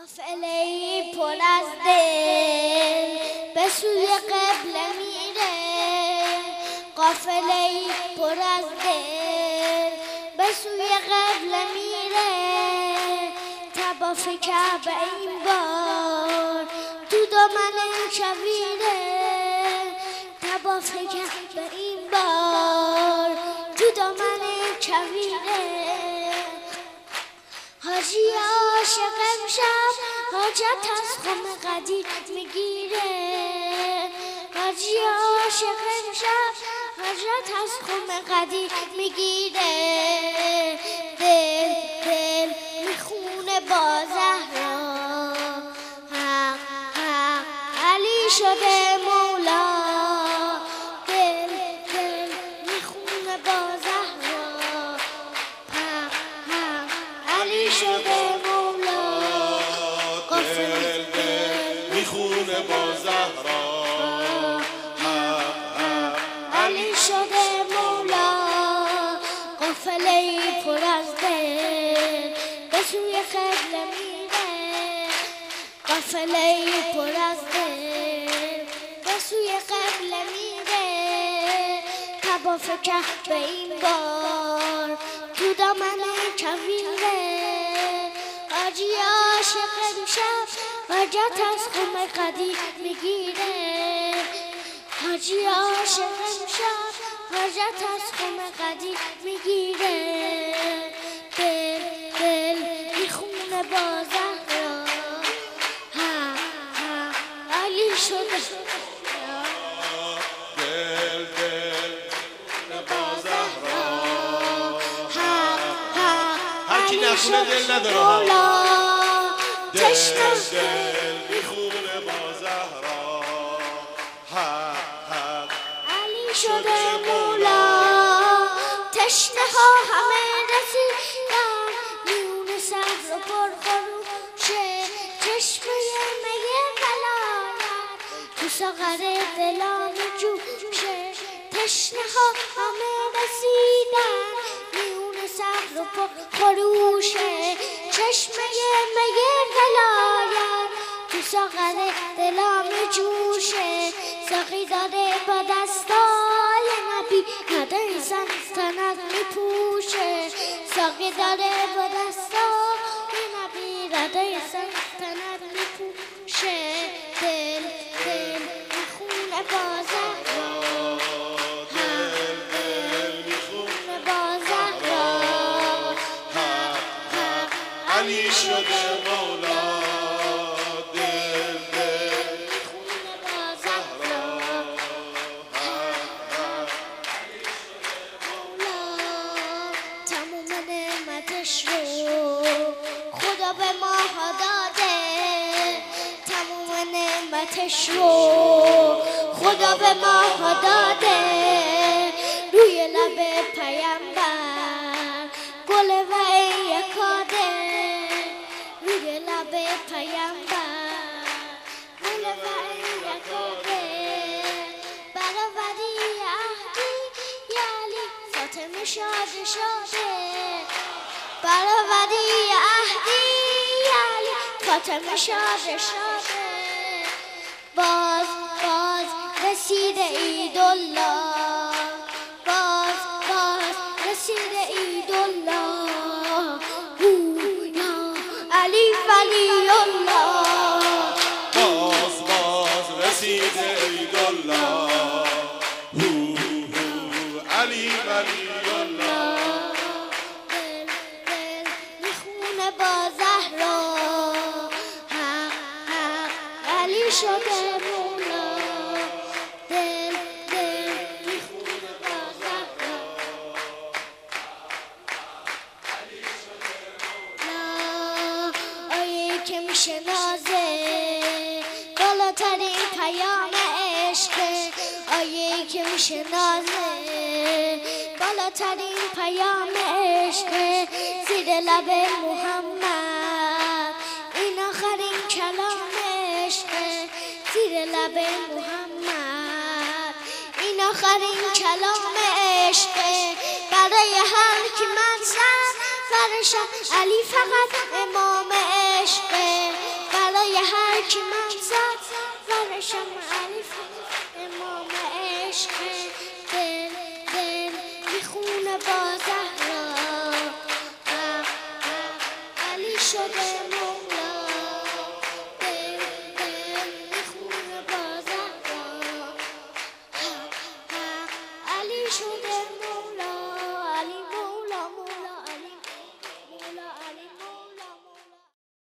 قافله‌ای پر از دل به سوی قبله میره، قافله‌ای پر از دل به سوی قبله میره. طواف کعبه این بار تو دامن کویره، طواف کعبه این بار تو دامن کویره. حاجی عاشق امشب حاجت از خم قدیر میگیره، حاجی عاشق امشب حاجت از خم قدیر میگیره. دل میخونه با زهرا، حق علی شده مولا. دل میخونه با زهرا، حق علی شده مولا. دل میخونه با زهرا، علی شده مولا. قافله‌ای پر از دل به سوی قبله میره، قافله‌ای پر از دل به سوی قبله میره. طواف کعبه این بار تو دامن کویره. حاجی عاشق امشب حاجت از خم قدیر میگیره، حاجی عاشق امشب حاجت از خم قدیر میگیره. دل میخونه با زهرا، علی شده دل با زهرا. هر کی علی نخونه دل شده نداره. مولا. دل تشنه میخونه با زهرا، علی شده مولا. تشنه ها همه رسیدن میون صبر و پرخروشه. چشمه می ولایت تو ساغر دلان جوشه. تشنه ها همه رسیدن میون صبر و پرخروشه. چشمه می ولایت تو ساغر دلان جوشه. ساقی داره با دستای نبی ندای سلطنت میپوشه. ساقی داره با دستای نبی ندای سلطنت میپوشه. دل میخونه با زهرا، دل میخونه با زهرا. علی شده مولا. خدا به ما داده تموم نعمتش رو، خدا به ما داده روی لب پیامبر گل وی یکاده. روی لب پیامبر گل وی یکاده. برآوردی عهدی یعلی فاطمه شاده شاده. برآوردی عهدی علی فاطمه شاده شاده. باز رسیده عیدالله، باز رسیده عیدالله. یا علی ولی الله. باز رسیده عیدالله، علی ولی الله. با زهرا، حق علی شده مولا. دل میخونه با زهرا، علی شده مولا. آیه که میشه نازه بالاترین پیام عشقه. آیه که میشه نازه بالاترین پیام عشقه. زیر لب محمد این آخرین کلام عشقه. زیر لب محمد این آخرین کلام عشقه. برای هر کی منصب فرشت علی فقط امام عشقه. باشم الف امام عشق دل میخونه بازم